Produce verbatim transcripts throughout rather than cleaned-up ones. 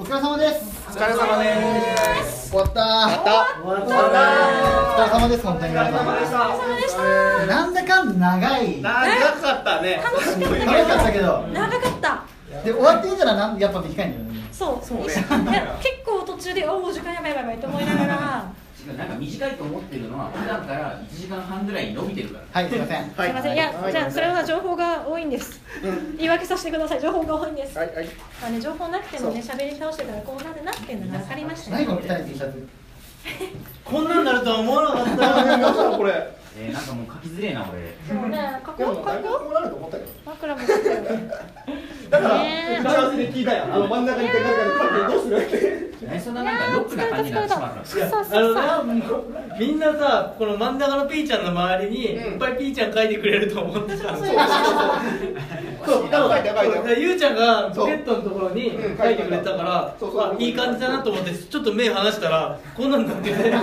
疲れ様です。 お疲れ様です。 終わったー。終わった。終わった。お疲れ様です。本当に皆さん。お疲れ様でした。なんだかんだ長い。 長かったね。 楽しかったけど。長かったけど。 長かった。 で終わってみたらなんやっぱ短いんだよね。 そうそうね。結構途中でおお時間やばいやばいやばいと思いながら。 なんか短いと思ってるのは普段からいちじかんはんぐらいに伸びてるから。 はい、すみません。 すみません。いや、じゃあそれは情報が多いんです。言い訳させてください。情報が多いんです。 はいはい。 まあね、情報なくてもね、喋り倒してたらこうなるなっていうのが分かりましたね。 何この汚い T シャツ。 こんなんなるとは思わなかった。これ。 えー、なんかもう書きづれえな俺。 そうね、書こう書こう。 こうなると思ったけど。 枕も書くよ。 だから打ち合わせで聞いたよ。あの真ん中にいて誰かで書くどうするって。 何そんななんかロックな感じになってしまったんですか。 そうそうそう。 あのみんなさ、この真ん中のピーちゃんの周りにいっぱいピーちゃん書いてくれると思ってた。 そうそうそう。そう、書いて書いて。 ゆうちゃんがポケットのところに書いてくれたから、あ、いい感じだなと思ってちょっと目離したらこんなんなってて。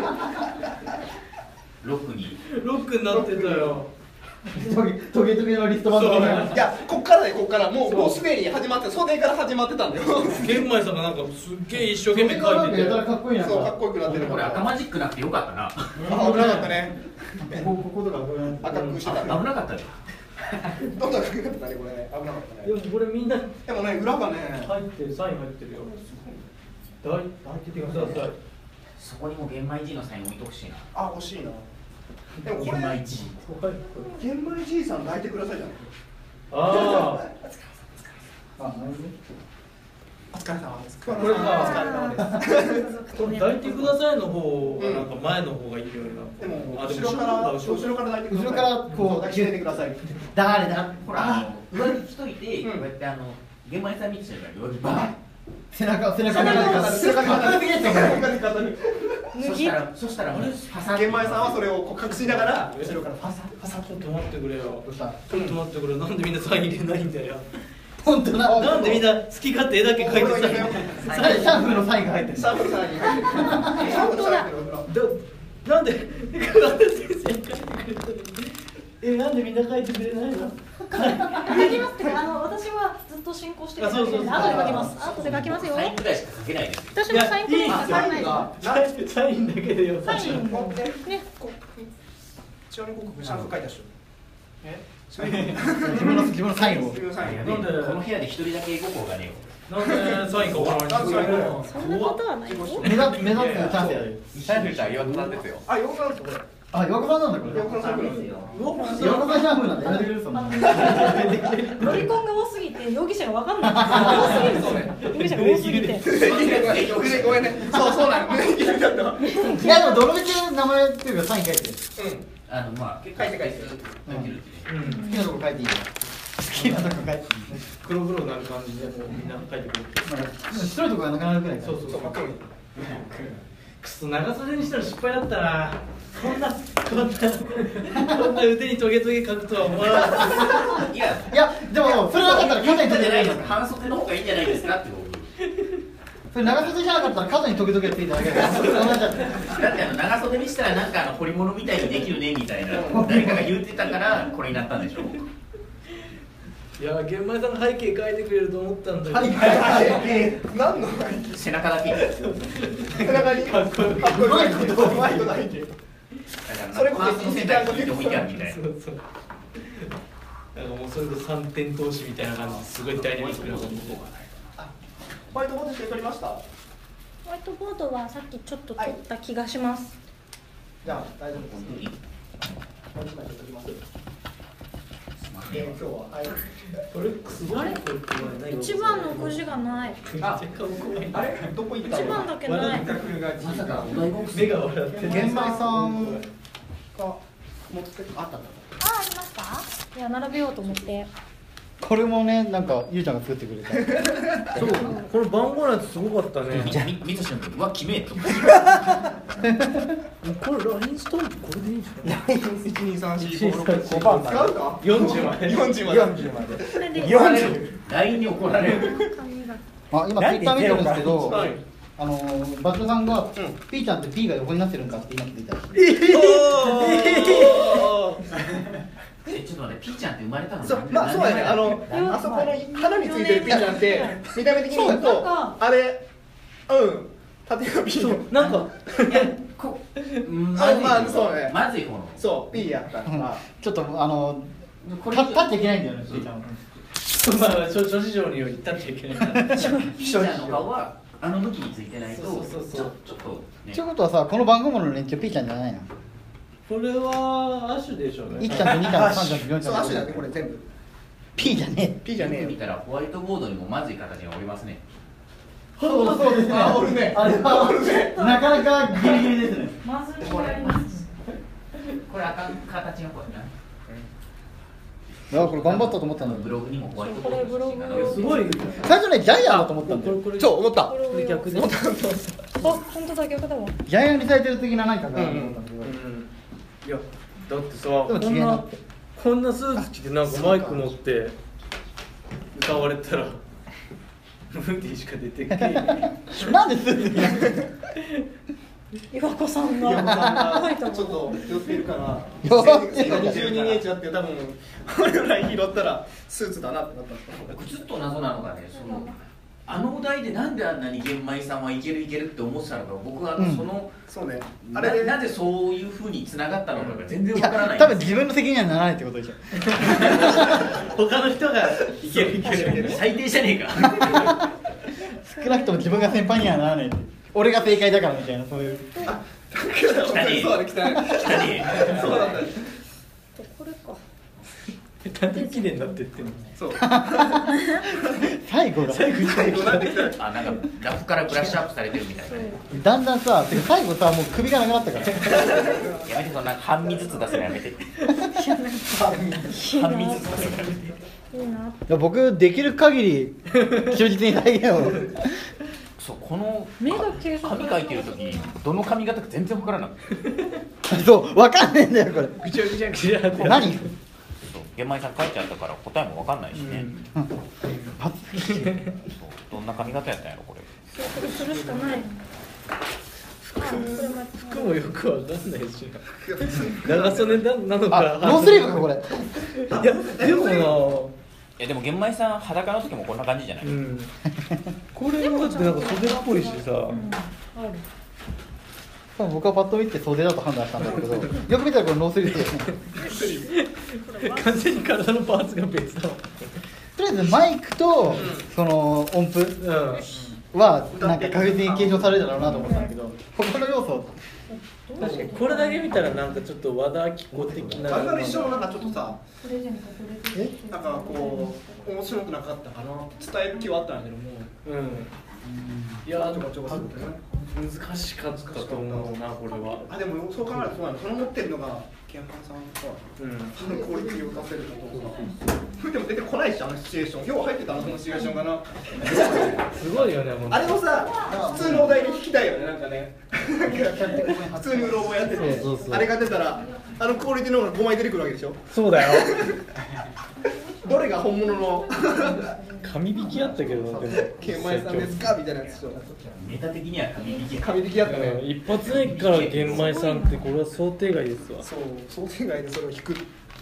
ロックに。 ロックになってたよ。 トゲトゲのリストバンド。 いや、こっからね、こっからもうもうすでに始まって、袖から始まってたんだよ。 玄米さんがなんかすっげえ一生懸命書いてて。 かっこいいな。 そう、かっこよくなってる。 これ赤マジックなくてよかったな。 あ、危なかったね。 ここことか赤くしてた。 危なかったよ。 どんどん赤くなったね、これね。危なかったね。 でもこれみんなでもね、裏がね、 入ってる、サイン入ってるよ。大大ててください。 そこにも玄米 G のサイン置いてほしいな。 あ、欲しいな。でもこれ玄米 G。 玄米じいさん抱いてくださいじゃん。 ああ。 あ、なるほど。 お疲れ様です。 これか。 お疲れ様です。 これ抱いてくださいの方がなんか前の方がいいよね。 でもあ、でも後ろから後ろ後ろから抱いてください。 後ろからこう抱きしめてください。 誰だ。 ほらあの上着着といてこうやってあの玄米さん見てたから上着バーン。 背中背中に語る。背中に語る。 そしたらそしたらもうパサッ。 玄米さんはそれをこう隠しながら後ろからパサパサちょっと待ってくれよ。 どうした。 ちょっと待ってくれ。なんでみんなサイン入れないんだよ。 本当だ。 なんでみんな好き勝手絵だけ描いてさ。 シャンプーのサインが入ってる。 シャンプーさんに入ってる。シャンプーさん入ってる。 なんで桑田先生描いてくれたのに。え、なんでみんな描いてくれないの。 書きますってあの私はずっと進行してるんで、後で書きます。後で書きますよ。 サインぐらいしか書けないです。 私のサインくらいしか書かないの。 サインだけでよ。 サインもね。 ちなみに僕シャンプー書いたっしょ。え？ 自分の自分のサインを。 自分のサイン。 なんでこの部屋で一人だけ絵心がねえよ。 なんでサインがわからないんですか。 そんなことはないよ。 目立つ目立つチャンスやる。 シャンプーちゃん岩田さんですよ。 あ、よくなんですこれ。 あ、岩子さんなんだこれ。 よくなんですよ。 岩子さんシャンプーなんだ。やめてくれるそんな。 ロリコンが多すぎて容疑者がわかんない。多すぎる。容疑者が多すぎて。 ごめんね。そうそうなの。胸切れだったわ。 いやでもどのみち名前っていうかサイン書いてる。 あのまあ結構書いて書いて書いてるってね。 好きなとこ書いていいよ。好きなとこ書いていい。 黒黒になる感じでもうみんな描いてくれて。 白いとこがなくなるくらい。 そうそうそう。くそ長袖にしたら失敗だったな。こんなこんなこんな腕にトゲトゲ描くとは思わなかった。 いやいやでもそれなかったら肩にトゲトゲ。 半袖の方がいいんじゃないですかって僕。 それ長袖じゃなかったら肩にトゲトゲついただけだ。そうなっちゃって。 だってあの長袖にしたらなんかあの彫り物みたいにできるねみたいな誰かが言ってたからこれになったんでしょ。 いや玄米さんが背景描いてくれると思ったんだけど。 はいはい何の背中だけ。 背中にかっこいい。かっこいい。うまいことうまいこと入ってる。それこそパーツのセンターに置いてあるみたいな。 そうそう。なんかもうそれと三点投資みたいな感じですごいダイナミックな感じで。 ホワイトボードして取りました。 ホワイトボードはさっきちょっと取った気がします。 じゃあ大丈夫です。これ一枚取ります。で今日ははい。 トレックスあれ？ 一番のくじがない。 あ、あれどこ行ったの？ 一番だけない。 まさかお題ボックス目が笑ってる。 玄米さんが持ってあったんだ。 あ、ありますか？いや並べようと思って。 これもねなんかゆうちゃんが作ってくれた。 そう、この番号のやつすごかったね。 見た瞬間うわ決めえと。 これラインスタンプこれでいいんじゃない？ 一二三四五六ご番使うか？ 四十まで。 四十まで。四十まで。 それで四十。 ラインに怒られる。 紙が。 あ今ツイッター見てるんですけど、 はいあのバチョさんがピーちゃんって P が横になってるんかって今聞いた。 え、ちょっと待って、ピーちゃんって生まれたの？ そう、まあそうやね。あのあそこの花についてるピーちゃんって見た目的に言うとあれ、うん、縦がピー。 なんかこ、 あまあそうね。 まずい方の。 そう、ピーやったから。 ちょっとあの立立っちゃいけないんだよね、ピーちゃんは。 まあ諸諸事情により立っちゃいけないから。 ピーちゃんの顔はあの向きについてないと、 そうそうそうちょちょっとね。 ということはさ、この番号の連中ピーちゃんじゃないの？ これはアシュでしょうね。 いっちゃんとにちゃんとさんちゃんとよんちそう、 ゃんと足だね、これ全部。 ピーじゃねえ。 ピーじゃねえよ見。たらホワイトボードにもまずい形がおりますね。 そうそうですね。 あ、おるね。 あれはなかなかギリギリですね。 まずいがありますこれあかん形のこれな。 いやこれ頑張ったと思ったんだけど。 ブログにもホワイトボードこれブログすごい。 最初ねジャイアンだと思ったんだよ。 これそう、思った。 これを逆で。 あ、本当だ、逆だわ。 ジャイアンリサイタル的な何かかなと思ったんだけど。 いやだってさ、 もこんな違いなってこんなスーツ着てなんかマイク持って歌われたらムーディしか出てけえ。 なんでスーツになってんの？ 岩子さんが。 岩本さんがはい、とちょっと寄っているから寄ってるにじゅうにエイチあって多分これぐらい拾ったらスーツだなってなったんですか。 ずっと謎なのがね、そのあのお題でなんであんなに玄米さんはいけるいけるって思ってたのか、僕はあの、 うんそのそうね。ああれでれなぜそういうふうに繋がったのかが全然いわからないや多分自分の責任にはならないってことでしょ。 他の人がいけるいける。 最低じゃねえか。 少なくとも自分が先輩にはならない。俺が正解だからみたいなそういう。 そうだね、汚い。 汚ねえそうなんだよ。 これか。 なんで綺麗になってってんの。 そう。 最後が最後なんで汚い。 あ、なんかラフからブラッシュアップされてるみたいなね。 だんだんさ、てか最後さもう首がなくなったから。 やめて、そんな半身ずつ出すのやめて。半身ずつ出すのやめて。 いいな。 いや僕できる限り忠実に再現を。 そう、この目が計算紙書いてる時どの髪型か全然わからなくて、 そう分かんねえんだよこれ。 ぐちゃぐちゃぐちゃって。 何？ そう玄米さん書いちゃったから答えもわかんないしね、 パそうどんな髪型やったんやろこれ。 これするしかない。 服もよくわかんないしな。長袖なのか。 あノースリーブかこれ。 いやでもいやでも玄米さん裸の時もこんな感じじゃない、 な。うん。これもだってなんか袖っぽいしさ。 ある。 多分僕はパッと見て袖だと判断したんだけど、よく見たらこれノースリーブですね。 完全に体のパーツが別だわ。 とりあえずマイクとその音符うん。 はなんか確実に継承されるだろうなと思ったんだけど、他の要素確かにこれだけ見たらなんかちょっと和田アキ子的な。 あんまり一緒のなんかちょっとさ、 プレゼント、プレゼント。 なんかこう面白くなかったかな。伝える気はあったんだけども。 うん。いやちょこちょこするとね。 難しかったと思うなこれは。 あ、でもそう考えるとそうなの。その持ってるのがケンパンさんか。 うん。 そのクオリティを出せるのとさ。でも出てこないし、あのシチュエーション。よう入ってたな、そのシチュエーションがな。 すごいよね本当。 あれもさ、普通のお題に聞きたいよね、なんかね。普通にうろ覚えやってて、 そうそうそうあれが出たら、あのクオリティの方がごまい出てくるわけでしょ。 そうだよ。 どれが本物の紙引きあったけどなでも。 ケンマイさんですかみたいなやつでしょ。 ネタ的には紙引きや。 紙引きやったうんね。 一発目から玄米さんってこれは想定外ですわ。 そう、想定外でそれを引く。 で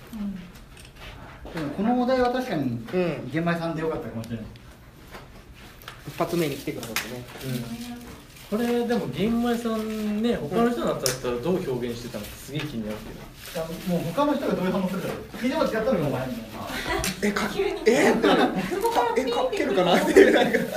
もこのお題は確かにうん玄米さんでよかったかもしれない。 一発目に来てくださってね。 うん。これでも玄米さんね他の人だったらどう表現してたのかすげえ気になるけど。 いやもう他の人がどういう反応するか聞いても違ったのかお前みたいな。 え、かえってなるえ、かけるかなっていうなんか。 でも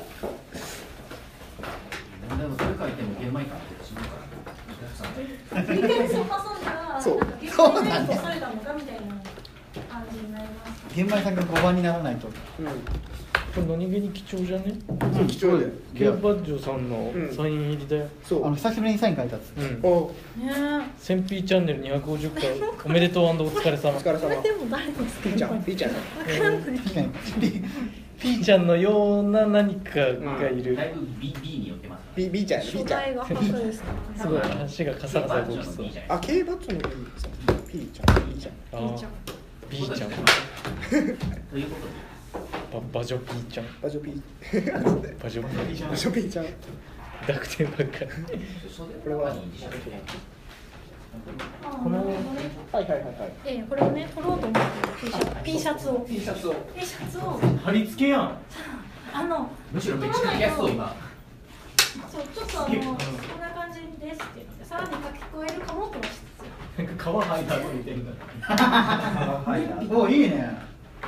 それ書いても玄米感ってしまうから。 繰り返しを挟んだら、 そうなんか結構何とされたのかみたいな感じになります。 玄米さんがごばんにならないと。 これ何気に貴重じゃね？ うん、貴重で。 ケンバッジョさんのサイン入りだよ。 そう。 あの久しぶりにサイン書いたやつ。 うん。 お、 ねセンピーチャンネルにひゃくごじゅっかいおめでとう&お疲れ様。 お疲れ様。 え。でも誰ですか？ ピーちゃん、ピーちゃん。 わかんない。 確かに。ピピーちゃんのような何かがいる。 だいぶ B, B に寄ってますから。 ビビーちゃん、ビーちゃん。 初代が初ですか？ すごい足がカサカサ動きそう。 あ、K バッツのビーさん、ピーちゃん、ビーちゃん。 あーいいじゃん。 ビーちゃん。 ということで。 ババジョピーちゃん。 バジョピー。 バジョピー。 バジョピーちゃん。 濁点ばっかり。 これは。 このはいはいはいはいええ、これをね、取ろうと思って T シャツを T シャツを T シャツを貼り付けやん。 あのむしろめっちゃ書きやすそう今。 そうちょっとあのこんな感じですって言ってさらに書き加えるかもとはしつつなんか皮剥いた後みたいな。 お、いいね。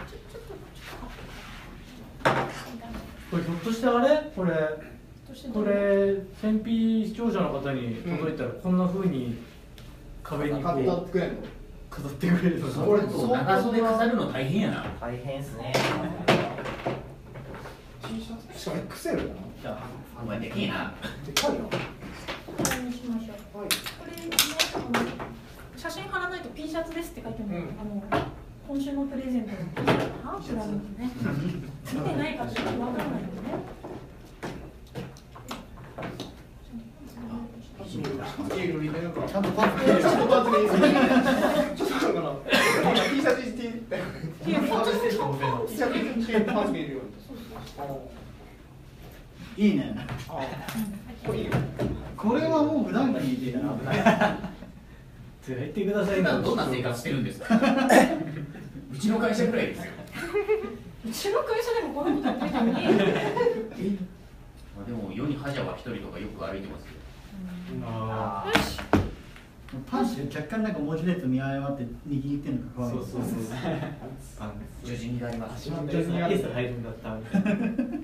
これひょっとしてあれこれこれ戦費視聴者の方に届いたらこんな風に壁にこ買ってうくれんの飾ってくれるの。 これと長袖飾るの大変やな。 大変ですね。 T シャツしかも エックスエル だなじゃあお前でけえな。 でかいなこれにしましょう。 はい。 これね、あの写真貼らないと P シャツですって書いても、 うんあの今週のプレゼントのハーフランドね。見てないからちょっとわかんないよね。 いいのにねなんかちゃんとパンツちょっとパンツでいいですねちょっとなんかな T シャツ T シャツ T シャツパンツ見えるようにいいね。 これいいよこれはもう普段から言っていたな。 つらいてください普な。 段どんな生活してるんですか。うちの会社ぐらいですよ。 うちの会社でもこのこと言ってたのに。 まあでも世に恥は一人とかよく歩いてますよ。 あよし。 パンチで若干なんか文字列見誤って握ってんのかあ、 可愛い。 そうそうそう。 十字になります。 足元にエース入るんだったみたいな。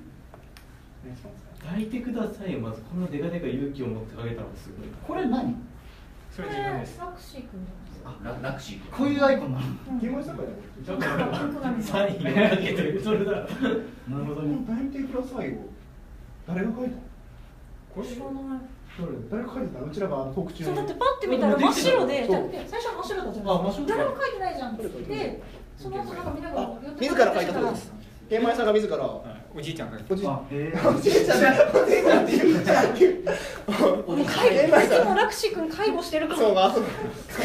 抱いてください。まずこんなデカデカ勇気を持ってあげたのすごい。 これ何？ そこれラクシー君じララクシー。 こういうアイコンなの。 ゲームサイトちょっとサインをかけてるそれだ。 なるほどね。 抱いてくださいよ誰が書いたゃない。知らない。 誰が書いてたうちらがトーク中そうだってパッて見たら真っ白で、 そう最初は真っ白だったじゃあ真っ白ん。誰も書いてないじゃんって言って、その後なんかみんなが自ら書いたそうです。ゲーム屋さんが自ら。 おじいちゃんがおじいちゃん。 あ、へえ。 おじいちゃん。おじいちゃんって言っちゃう。 もう介護、いつもラクシー君介護してるから。 そうが。 そう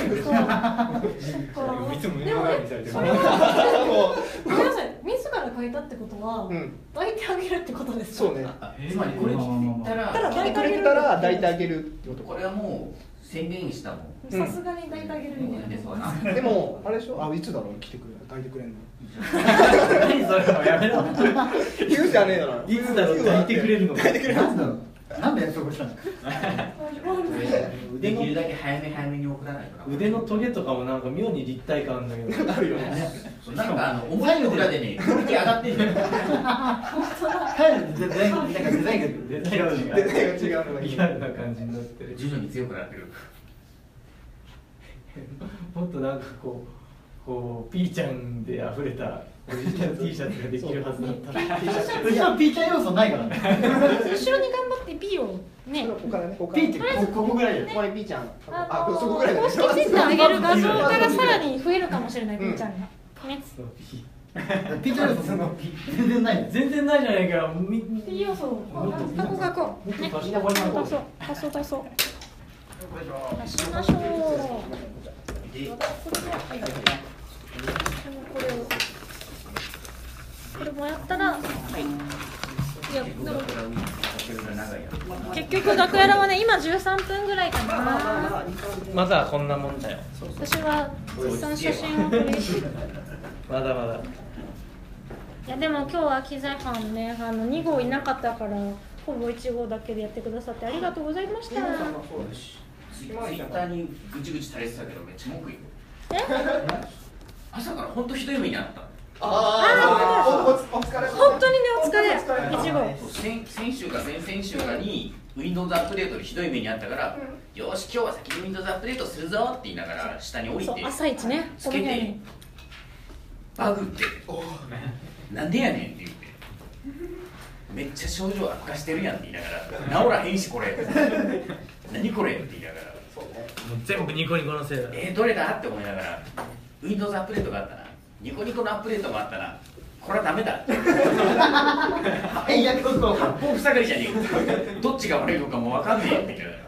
いつもでもね、それもはごめんなさい、自ら書いたってことはうん。 抱いてあげるってことですか。 そうね。 あつまりこれ聞いたら、 ただ抱いてあげるくれたら抱いてあげるってことこれはもう宣言したもん。 さすがに抱いてあげるみたいな。 そうな。 でもあれでしょ。あいつだろう来てくれる抱いてくれんの。 何それもやめろ。 言うじゃねえだろ。 いつだろう抱いてくれるの。 抱いてくれる。 なんだろう。なんで約束したの？ できるだけ早め早めに送らないとな。 腕のトゲとかもなんか妙に立体感あるんだけど。 あるよね。 そうなんかあの思いの裏でね、クオリティ上がってんだよ。 帰るデザインなんかデザインがデザインが違う。 デザインが違うのがいい。 リアルな感じになってる。 徐々に強くなってる。 もっとなんかこうこうピーちゃんで溢れたオリジナル T シャツができるはずだった。 うちはピーちゃん要素ないからね。 後ろに頑張って P をね。 ここからね。ここピーってこここぐらいよ。 ここにピーちゃん。 ああのそこぐらいだね。 公式ツイッター上げる画像がさらに増えるかもしれない、ピーちゃんが。ね。 そうピピーちゃん要素全然ないよ。 全然ないじゃないか。み P 要素を書こう書こう。ね。 もっと足し出た方がいいそう出そう出そう。出しましょう。 で、 これではいでもこれをこれもやったら、いやでも結局楽屋らはね今じゅうさんぷんぐらいかな。 まだこんなもんだよ。 私は絶賛写真を撮り。 まだまだ。 いやでも今日は機材班ねあのに号いなかったからほぼいち号だけでやってくださってありがとうございました。 ツイッターにぐちぐち垂れてたけどめっちゃ文句言う。 え？ 朝から本当ひどい目にあった。 ああ、お疲れ。 本当にねお疲れ。いち号。 先先週か先々週かに Windows アップデートでひどい目にあったから、よし今日は先に Windows アップデートするぞって言いながら下に降りそうて朝一ね。 つけてバグってなんでやねんって言ってめっちゃ症状悪化してるやんって言いながら治らへんしこれ何これって言いながらもう全部ニコニコのせいだ。 えー、どれだって思いながら Windows アップデートがあったなニコニコのアップデートもあったなこれはダメだえ、約束を。 八方塞がりじゃねえどっちが悪いのかも分かんねえって言いながら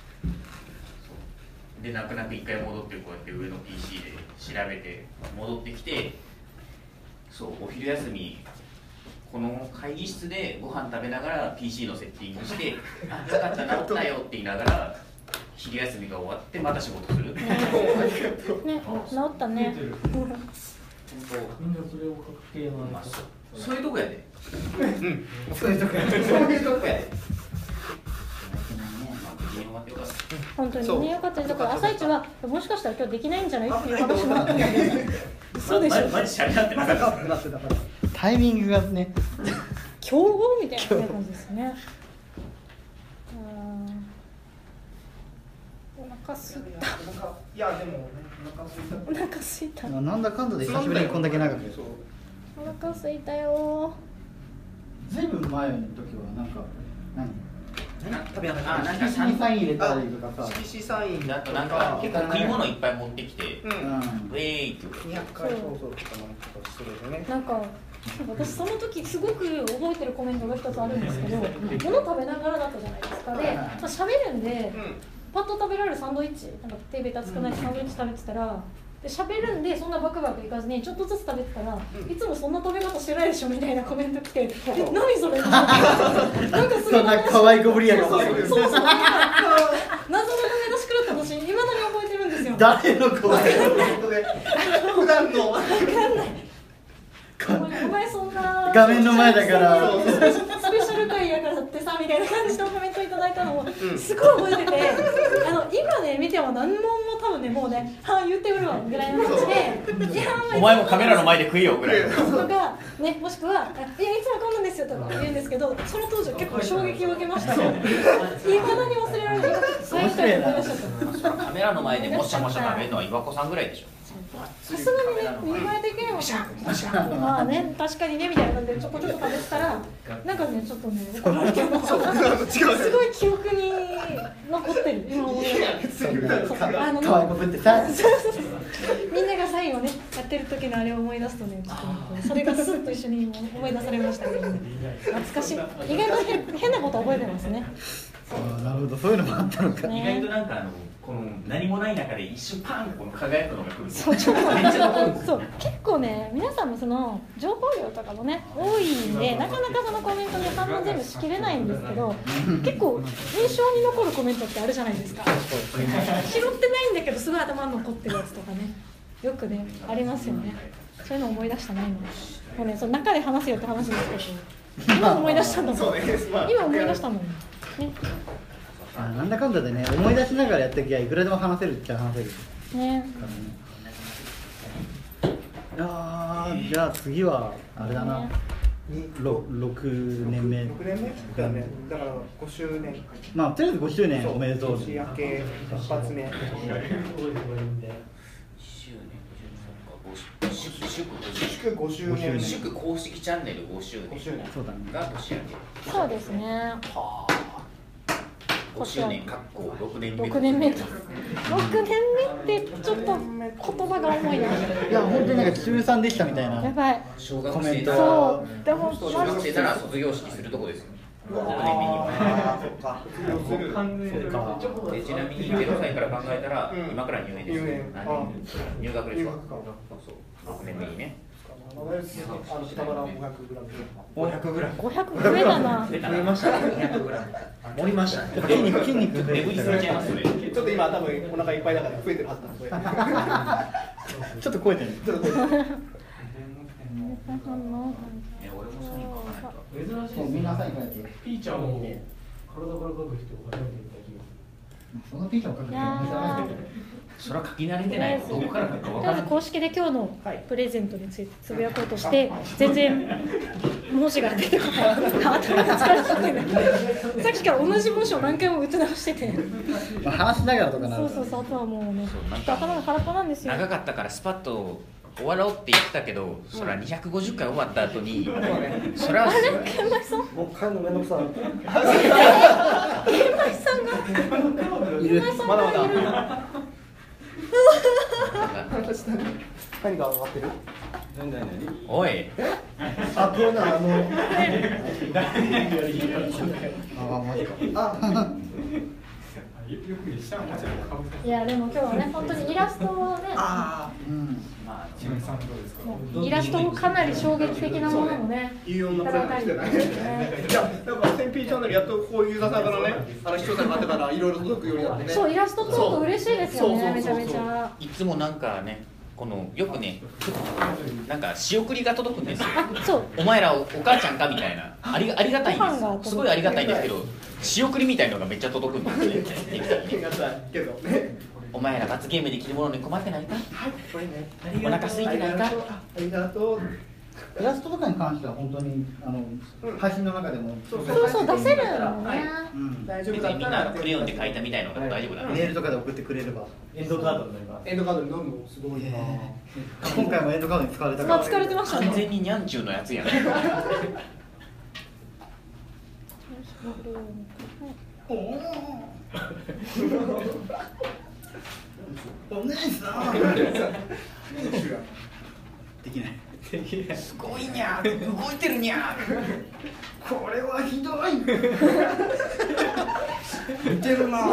で泣く泣く一回戻ってこうやって上の ピーシー で調べて戻ってきてそうお昼休みこの会議室でご飯食べながら ピーシー のセッティングして「あ、よかった治ったよ」って言いながら昼休みが終わってまた仕事する。 ね、治ったね。 みんなそれを確定のまあそそういうとこやで。 うんそういうとこやそういうとこやで。 本当にね、よかったです。だから朝一はもしかしたら今日できないんじゃないっていう話もあったんだけど、そうでしょ。 マジシャレなってなかった。 タイミングがね競合みたいな感じですね。お腹すいた。 いやでもお腹すいた。 なんだかんだで久しぶりにこんだけ長くお腹すいたよ。 ずいぶん前の時はなんか何食べなあ、なんか色紙サイン入れたりとかさ、 色紙サインだとなんか結構食い物いっぱい持ってきて、 うんうんウェーイって言うにひゃっかい放送とかもちょっとするでね。 なんか私その時すごく覚えてるコメントが一つあるんですけど、物食べながらだったじゃないですか。で、まあ、喋るんで、パッと食べられるサンドイッチ、なんか手ベタつかないサンドイッチ食べてたら、で喋るんでそんなバクバクいかずにちょっとずつ食べてたら、いつもそんな食べ方してないでしょみたいなコメント来て、え、何それ？なんかすごいそんな可愛いこぶりやがそうそうそうそう。謎のダメ出しくらった私未だに覚えてるんですよ。 誰の声普段のわかんない。お前そんな画面の前だからスペシャル回やからってさみたいな感じのコメントいただいたのもすごい覚えてて、あの今ね見ても何問も多分ねもうねは言ってくるわぐらいの感じで、いやお前もカメラの前で食いよぐらい。 とかね、もしくはいやいつもこんなんですよとか言うんですけど、その当時は結構衝撃を受けましたね。いまだに忘れられない。最初に思い出しちゃった。 カメラの前でもしゃもしゃ食べるのは岩子さんぐらいでしょ。 さすがにね、見栄え的にもまあね、確かにねみたいな感じでちょこちょこ食べてたら、なんかね、ちょっとね、すごい記憶に残ってる、今思い出す。あの可愛いこぶってさみんながサインをね、やってる時のあれを思い出すとね、ちょっとねそれがスッと一緒に思い出されましたけど、ね、懐かしい。意外と変変なこと覚えてますね。 なるほど、そういうのもあったのか。 ね意外となんかあのこの何もない中で一瞬パンこの輝くのが来る。 そう、ちょっとめっちゃ残るんですよ。 そう、結構ね、皆さんもその情報量とかもね、多いんで、なかなかそのコメントで反応全部しきれないんですけど、結構印象に残るコメントってあるじゃないですか。拾ってないんだけど、すごい頭に残ってるやつとかね、よくね、ありますよね。そういうの思い出したね、今。もうね、その中で話すよって話ですけど、今思い出したんだもん。今思い出したもんね。 あ、なんだかんだでね、思い出しながらやってきゃいくらでも話せるっちゃ話せる。 ね。 いやー、じゃあ次はあれだな、ろくねんめ。 ろくねんめだね。だからごしゅうねん。 まあとりあえずごしゅうねんおめでとう。 年明け一発目。祝ごしゅうねん。 祝公式チャンネルごしゅうねんそうだね。 が年明け。 そうですね。 はあ。ごしゅうねんかっころくねんめ。 ろくねんめ。ろくねんめってちょっと言葉が重いな。 いや本当になんか中さんでしたみたいな。 やばい。 小学コメント生ならそう。でも小学生なら卒業式するとこですよ。ろくねんめには。 そっか。 でちなみにゼロさいから考えたら今から入園です。入学ですか。そうろくねんめにね。 あの豚バラごひゃくグラム。 ごひゃくグラム。 ごひゃく増えたな。 増えましたね。ごひゃくグラム。盛りましたね。 筋肉筋肉増え眠りてたから。 すぎちゃいますね。 ちょっと今多分お腹いっぱいだから増えてるはずなんで。 ちょっと超えてる。 ちょっと増えてる。 いや俺もサイン書かないと。 珍しいそうみんなサイン書いて。 ピーちゃんを体から描く人を初めて見た気がそのピーちゃんを書くの珍しいけど。 それは書き慣れてないの。どこから書くかわからない。 とりあえず公式で今日のプレゼントについてつぶやこうとして全然文字が出てこない。頭が疲れちゃってね。さっきから同じ文章を何回も打ち直してて。 まあ話しながらとかなる。 そうそうそう、あとはもうね、頭が空っぽなんですよ。 長かったからスパッと終わろうって言ってたけど、それはにひゃくごじゅっかい終わった後に、それはあれ、玄米さん。 もう帰るのめんどくさい。 玄米さんが。 いる。 まだまだ。何が上がってる？ おい、 あ、これなあの。 あ、マジか。 あ。 いやでも今日はね本当にイラストをねあうん。 まあイラストもかなり衝撃的なものもね、 いろんなプランしてない。いや、なんか エスエムピー チャンネルやっとこういうユーザーさんからね、あの視聴者があってからいろいろ届くようになってね。 そうイラスト撮ると嬉しいですよね、めちゃめちゃ。 いつもなんかね、このよくね、なんか仕送りが届くんですよ。 そう。 お前ら お, お母ちゃんかみたいな、ありありがたいんです。すごいありがたいんですけど、仕送りみたいのがめっちゃ届くんですね。 けどね。 お前ら罰ゲームで着るものに困ってないか？ これね。 お腹空いてないか？ ありがとう。 イラストとかに関しては本当にあの配信の中でもそうそう出せるのね。 大丈夫別にみんなクレヨンで描いたみたいのが大丈夫だ。 メールとかで送ってくれればエンドカードになります。 エンドカードになるのすごいな。 今回もエンドカードに使われたから。 使われてましたね。 完全にニャンチューのやつやん。 おお姉さんできないすごいにゃー、動いてるにゃー。 これはひどい似てるな。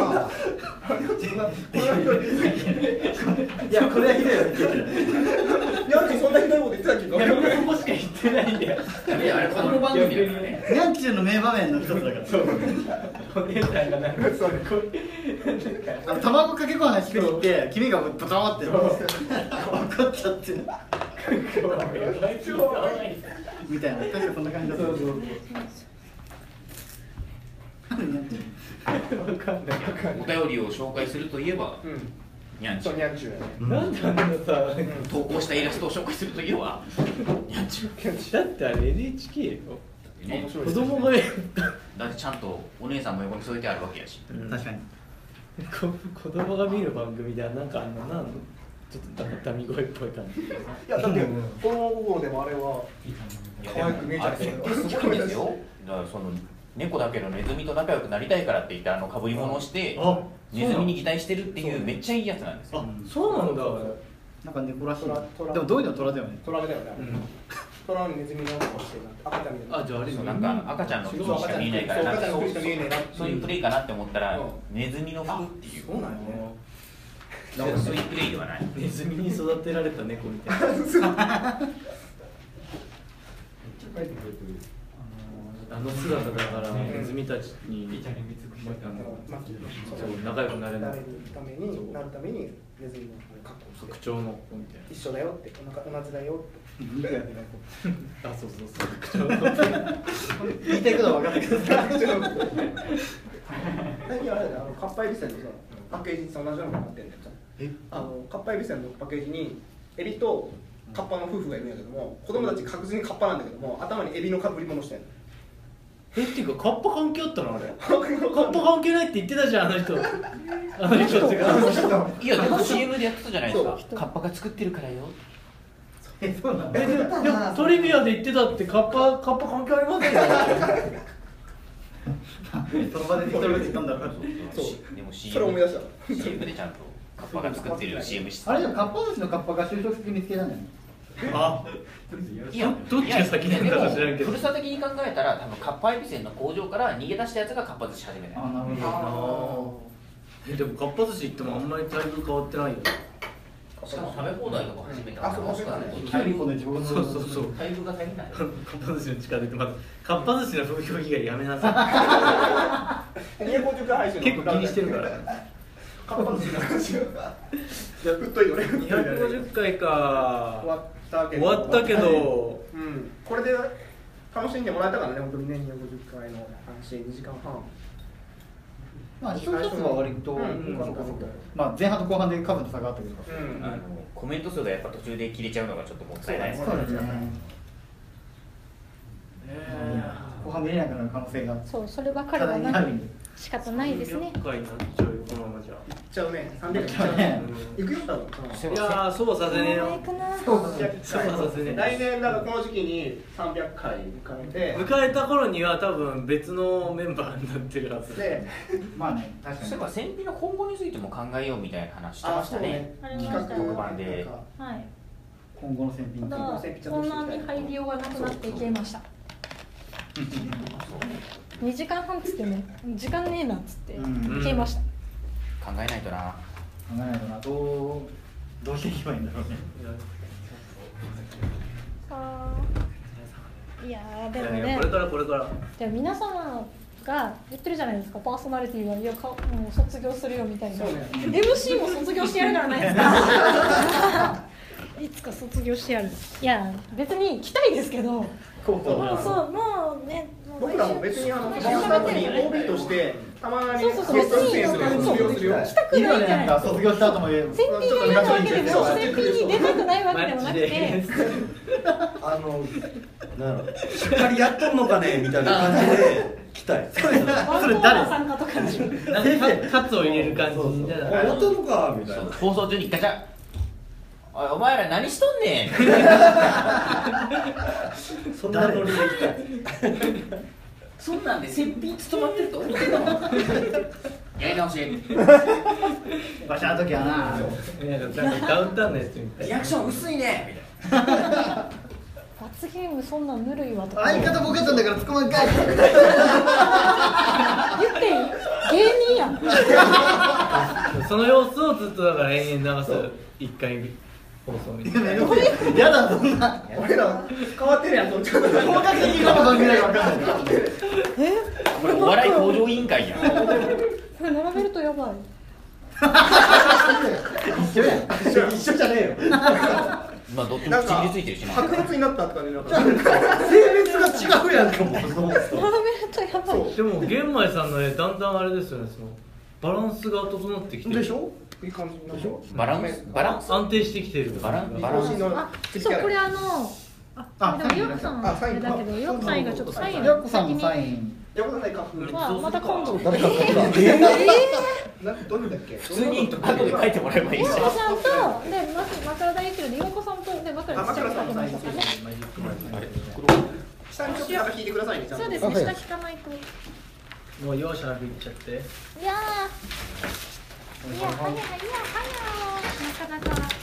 いやこれはひどいよ。 ニャンチそんなひどいこと言ってたっけ？ いや、みんなそこしか言ってないんだよ。 いやあれ子供番組だからね。 ニャンキューの名場面の一つだから。そう。 お姉さんがなんかそれこうあの卵かけご飯作って君がバタって怒っちゃってみたいな、確かそんな感じだった。そうそうそう。 お便りを紹介するといえば、ニャンチそうュニャンチューやね。 なんであんなさ、 投稿したイラストを紹介するといえば、ニャンチュだってあれ エヌエイチケー よ。 ね、 子供がだってちゃんとお姉さんも横に添えてあるわけやし。 確かに。 こ子供が見る番組ではなんかあんななんちょっとダミ声っぽい感じ。 いやだって子供心でもあれは可愛く見えちゃあれ設定すごいんですよ。だからその猫だけどネズミと仲良くなりたいからって言ってあの被り物をしてネズミに擬態してるっていうめっちゃいいやつなんですよ。 あ、そうなんだ。 なんか猫らしい。で虎もどういうの虎だよね。 トラだよね。トラにネズミの顔して赤ちゃんみたいな。 あ、じゃああれそうなんか赤ちゃんの服しか見えないからなんかそうそういうプレイかなって思ったらネズミの服っていう。 そうなんよね。 だからそういうプレイではない。 ネズミに育てられた猫みたいな。あの姿だからネズミたちにそう仲良くなれないためになるためにネズミの格好白鳥の子みたい一緒だよって同じだよって。 な。あ、そうそうそう白鳥の言いたいことは分かったけど。 最近あれだよ、あのカッパエビセンのさパッケージに同じようなのがなってるんだよ。え？あのカッパエビセンのパッケージにエビとカッパの夫婦がいるんだけども、子供たち確実にカッパなんだけども、頭にエビのかぶり物してる。 えっていうかカッパ関係あったのあれ？カッパ関係ないって言ってたじゃんあの人。あの人ってか。 いやでも シーエム でやってたじゃないですか。カッパが作ってるからよ。 え、そうなんだ。 え、でもトリビアで言ってたってカッパカッパ関係ありませんよ。 その場で一人で言ったんだろう。 そう。でも シーエムそれ思い出した。 シーエム でちゃんとカッパが作ってる シーエム してあれでもカッパ寿司のカッパが就職先見つけたんだよね。 あ、 いやどっちが先なんだか知らんけど。 古さ的に考えたら多分カッパエビセンの工場から逃げ出したやつがカッパ寿司始めない。 あ、なるほえ、でもかっぱ寿司行ってもあんまり待遇変わってないよ。 しかも食べ放題とか始めたらあそう確かにど。キャリコで上手。 そうそうそう。 待遇が足りない。 かっぱ寿司の力でまずかっぱ寿司の風評被害やめなさにひゃくごじゅっかい配信い。結構気にしてるから。 カッパ寿司の話がふっといよね。 にひゃくごじゅっかいか。 終わったけど。 終わったけど。 うん。これで楽しんでもらえたからね、本当にね、にひゃくごじゅっかいの話にじかんはん。 まあ一つ一つは割と、 うんうんそうかそうかまあ前半と後半で数の差があったけど。 うん。 あのコメント数がやっぱ途中で切れちゃうのがちょっともったいないですね。 そうですね。後半見れなくなる可能性が。 そうそればかりはなく仕方ないですね。 さんびゃっかいになっちゃうよこのままじゃ。 いっちゃうね。さんびゃくいっちゃうねね。行くよ多分。 いやーそうはさせねえよ。 行くな。 そうだね。 そうはさせねえ。 来年だからこの時期にさんびゃっかい迎えて、 迎えた頃には多分別のメンバーになってるはずで、 まあね、確かに。 そういえば戦費の今後についても考えようみたいな話してましたね。 ありましたよ特番で。 はい。 今後の戦品。 ただこんなに入りようがなくなっていけました。にじかんはんっつってね、時間ねえなっつって消えました。 考えないとな。 考えないとな、どうどうしていけばいいんだろうね。 あーいやーでもねいやいやこれからこれからでも皆様が言ってるじゃないですか、パーソナリティはいやかもう卒業するよみたいな、 そうねエムシー も卒業してやるからないですかいつか卒業してやる。いや別に来たいですけど、もうそうもうねもう僕らも別にあの毎バ週ンド後に喋ってるオービー としてたまにそうそうそうゲスト出演するよ卒業するよ来たくいいよね、 ないじゃないなんか卒業した後も言える。 選品に出たわけでも選品に出たくないわけでもなくて、 あのなんだろうしっかりやっとんのかねみたいな感じで来たい。 ワンコーナー参加とかになんかカツを入れる感じじゃあないやっとんのかみたいな。 放送中にガチャおいお前ら何しとんねんそんなノリで来たい。 そんなんでせっぴん務まってると思ってたのやり直しバシャーの時はな。 なんかなんかダウンタウンのやつみたいリアクション薄いねみたいな罰ゲームそんなんぬるいわとか相方ボケたんだから突っ込まんかい。 言っていい芸人やんその様子をずっとだから延々流す一回放送みたいなやだ、そんな。 俺ら変わってるやんそっちの本格的にこの番組だか分かんない。 これお笑い向上委員会やんこれ並べるとやばい。 一緒やん。一緒じゃねえよ。 まあどっちもなんか口についてるしな白髪になったって感じになった性別が違うやんかもう。 並べるとやばい。 でも玄米さんの絵だんだんあれですよね、そのバランスが整ってきてるでしょ？ いい感じになるでしょバランスバランス安定してきてるバランバランスあ、そうこれあのあ、 あでもヨッコさんあサインあれだけどヨッコさんがちょっとサインヨッコさんのサイン。 やばくないかはまた今度。 誰か書くか。 などれだっけ普通に後で書いてもらえばいいじゃんヨッコさんとで枕田ゆきのでヨッコさんとで枕田ちっちゃく書きましたかね。 下にちょっとなんか引いてくださいねちゃんとそうですね、下引かないと。いもう容赦なくいっちゃってやー。いや、はやいやはやなかなか。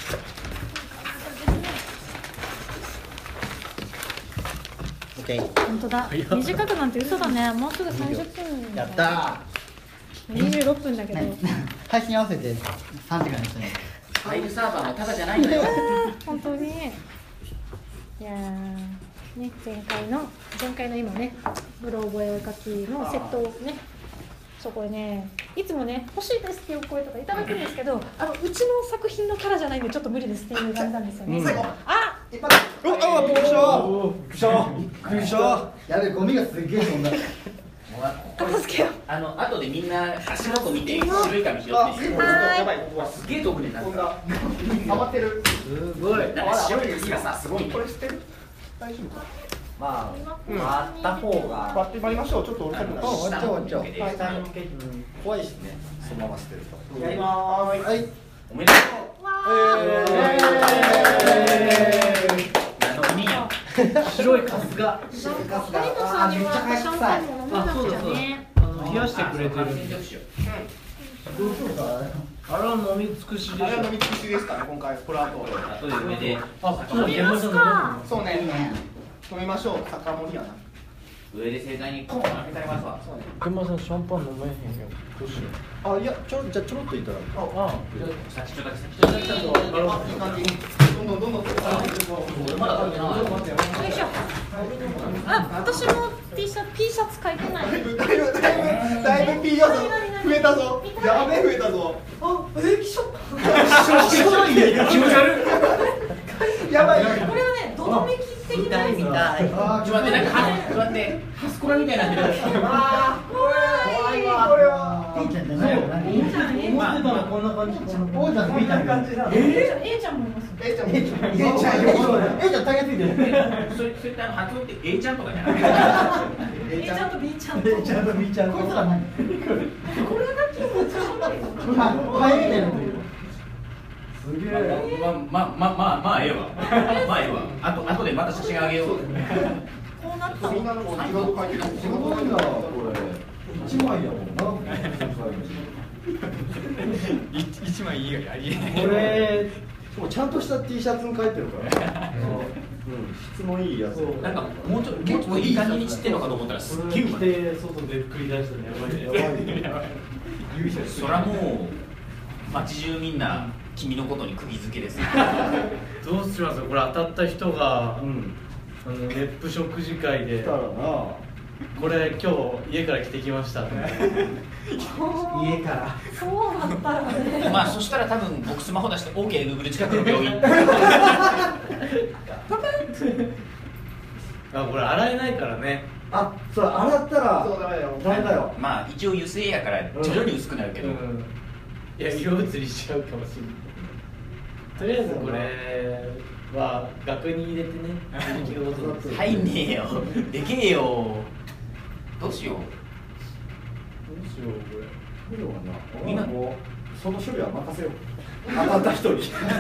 本当だ。短くなんて嘘だね。もうすぐさんじゅっぷん。 やったにじゅうろっぷんだけど。 ー。配信合わせてさんじかんやったね。 ファイルサーバーもタダじゃないのよ本当に。いやーね、前回の前回の今ね、ブロ覚え書きのセットをね、そこへね、いつもね欲しいですっていう声とかいただくんですけど、あのうちの作品のキャラじゃないんでちょっと無理ですっていう感じなんですよね。 最後あ、 一発おあびっくりした。びっくりした。びっくりした。 やべえ、ゴミがすっげえ飛んだ。 片付けよう。 あの後でみんな足元見て白い紙拾ってきてやばいここはすげえ遠くになった飛んだ余ってるすごいなんか白いですがさすごいねこれ知ってる大丈夫かまうんあ、あった方が割ってまいりましょうちょっとうるさくなる終わっちゃう終わっちゃう。 はい下に向けて怖いしね、そのまま捨てると。 やりまーすはい。 おめでとえう何の鬼や白いカスが有野さんにはシャンパンも飲まなくちゃね。 あの冷やしてくれてるんでよしよあれは飲み尽くしでしょあれは飲み尽くしですかね今回これあと後で上であ、 飲みますか。 そうね飲みましょう酒盛りやな上で盛大にコーン開けてありますわそうね玄米さんシャンパン飲めへんよどうしようあいやちょじゃあちょろっといただく。 あ先っちょだけ先っちょだけあいい感じどんどんどんどん俺まだ食べてないよいしょ。あ、私も T シャツ P シャツ書いてない。 だいぶだいぶだいぶ P 要素増えたぞやべえ増えたぞあ、え、きしょ。 気持ち悪いやばいこれはね、どどめき的なやつ。 見たい。 あちょっと待ってなんかはちょっと待ってハスコラみたいになってるあー怖いわこれはー。いいじゃんじゃないよ。 いいじゃん、ええ思ってたのこんな感じ王者みたいな感じだ。 ええちゃんもいます。 えいちゃんもえいちゃん、えいちゃん、タイヤついてる。 それそれってあの発音って A ちゃんとかじゃない A ちゃんと B ちゃんと。 えいちゃんとみーちゃん。こいつら何？ これだけ難しいんだよ。 まあ、入れてるという。すげえ。 まあまあまあまあまあええわまあええわあとあとでまた写真あげようこうなったみんなのこう仕事書いてる仕すごいな事書いてるこれ。一枚やもんな。 一枚いいよありえないこれもうちゃんとした T シャツに書いてるから。うん質のいいやつ。 なんかもうちょっと結構いい感じに散ってんのかと思ったらすっげえうまいで外で繰り出したらやばいねやばいね。 そらもう街中みんな君のことに釘付けです。 どうしますこれ当たった人が、 うん、 あの熱風食事会で来たらなこれ今日家から着てきましたって家からそうだったらね。 まあそしたら多分僕スマホ出して OK で Google 近くの病院。 あこれ洗えないからね。 あ、それ洗ったらそうだよダメだよ。 まあ一応油性やから徐々に薄くなるけど、 うん、いや色移りしちゃうかもしれない。とりあえずこれは額に入れてね自力のことです。 入んねえよでけえよ。どうしよう。 どうしようこれ。 いいのかな。 みんなもうその処理は任せよう。当たった人に。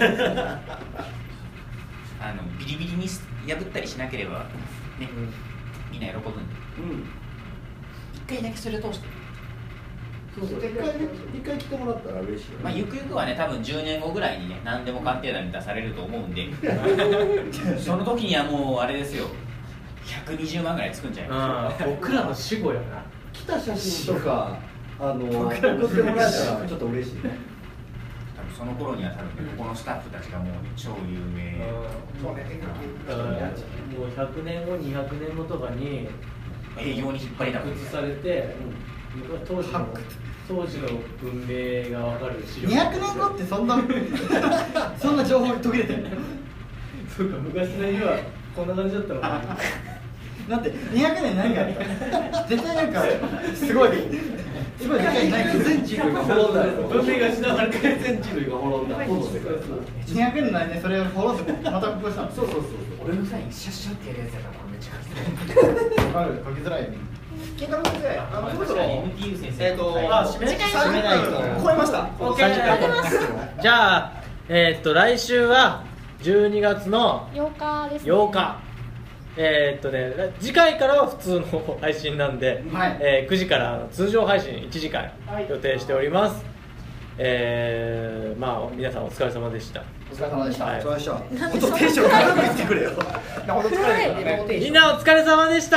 あのビリビリに破ったりしなければね、うん、みんな喜ぶんで。うん。一回だけそれを通して。 そうそう。一回一回来てもらったら嬉しいよね。 まあゆくゆくはね多分じゅうねんごぐらいにね何でも鑑定団に出されると思うんで、その時にはもうあれですよ。ひゃくにじゅうまんぐらいつくんじゃないですか。僕らの死後やな。 来た写真とかあの送ってもらえたらちょっと嬉しいね。 多分その頃には多分、ね、ここのスタッフたちがもう超有名。 そうね。 もうひゃくねんごにひゃくねんごとかに営業に引っ張りだこ発掘されて、うん、当時の当時の文明が分かる資料。 にひゃくねんごってそんなそんな情報途切れてる。 そうか昔の家はこんな感じだったのかな。 だってにひゃくねん何があった絶対なんかすごいすごいでかい何か全人類が滅んだ文明が失われて全人類が滅んだにひゃくねんの間にそれを滅んでまたここしたの。 そうそうそう。 俺のサインシャッシャってやるやつやからこれめっちゃ書きづらい。 わかる書きづらいよね。 金太郎先生、あのそろそろエムティーユー 先生。 えっとあ締め締めないと超えました。 オッケー。じゃあえー、っと来週はじゅうにがつのようかですね。 ようか。えー、っとね次回からは普通の配信なんで、 はい、 えー、くじから通常配信いちじかん予定しております。えー、まあ皆さんお疲れ様でした。 お疲れ様でした。 はい、 お疲れ様でした。本当テンション高く言ってくれよ。 みんなお疲れ様でした。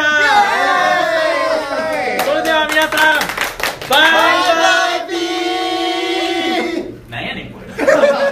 それでは皆さんバイバイピー。 なんやねんこれ。